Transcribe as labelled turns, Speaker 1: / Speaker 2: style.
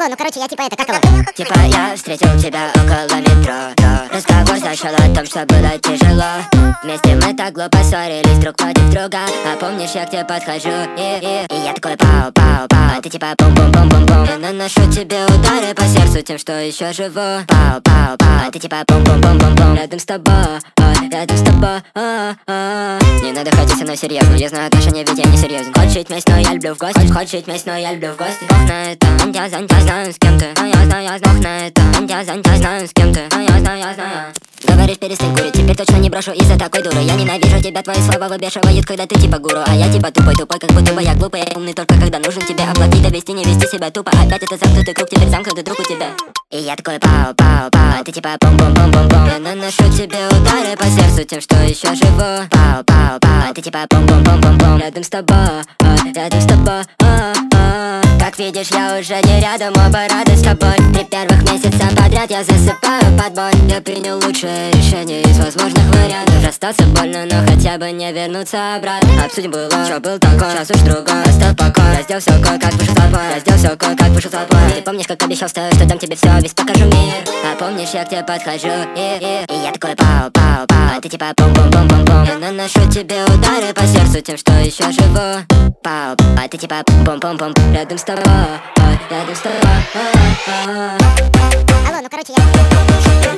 Speaker 1: ну короче, я типа это, как его?
Speaker 2: Типа я встретил тебя около метро. Разговор зашел о том, что было тяжело. Вместе мы так глупо ссорились друг против друга. А помнишь, я к тебе подхожу и я такой пау-пау-пау, а ты типа бум-бум-бум-бум-бум. Я наношу тебе удары по сердцу тем, что еще живу. Пау-пау-пау, а ты типа бум-бум-бум-бум-бум. Рядом с тобой, рядом с тобой. Не надо ходить со мной серьезно, я знаю отношения, ведь я не серьезен. Хочешь жить вместе, но я люблю в гости. Хочешь жить вместе, но я люблю в гости. Бог на это, я знаю с кем ты. Я знаю, бог на это, я знаю с кем ты. Я знаю. Говоришь, перестань курить, теперь точно не брошу из-за такой дуры. Я ненавижу тебя, твои слова выбешивают, когда ты типа гуру. А я типа тупой, как будто бы я глупый. Я умный только когда нужен тебе оплатить, довести, не вести себя тупо. Опять это замкнутый круг, теперь замкнутый друг у тебя. И я такой пау-пау-пау, а ты типа бум-бум-бум-бум-бум. Я наношу тебе удары по сердцу тем, что еще живу. Пау-пау-пау, а ты типа бум-бум-бум-бум-бум. Рядом с тобой, рядом с тобой. Как видишь, я уже не рядом, оба рады с тобой. 3 первых месяца подряд я засыпаю под боль. Я принял лучшее решение из возможных вариантов. Расстаться больно, но хотя бы не вернуться обратно. Обсудим было, что был такой, сейчас уж другой. Оставь покой, раздел все кое-как вышел толпой. Раздел все кое-как вышел толпой. Ты помнишь, как обещал, что дам тебе все, весь покажу мир. А помнишь, я к тебе подхожу и я такой пау-пау-пау, а ты типа бум-бум-бум-бум-бум. Я наношу тебе удары по сердцу тем, что еще живу. Пау, а ты типа бум-бум-бум. Рядом с тобой, рядом с тобой.
Speaker 1: Алло, ну короче, я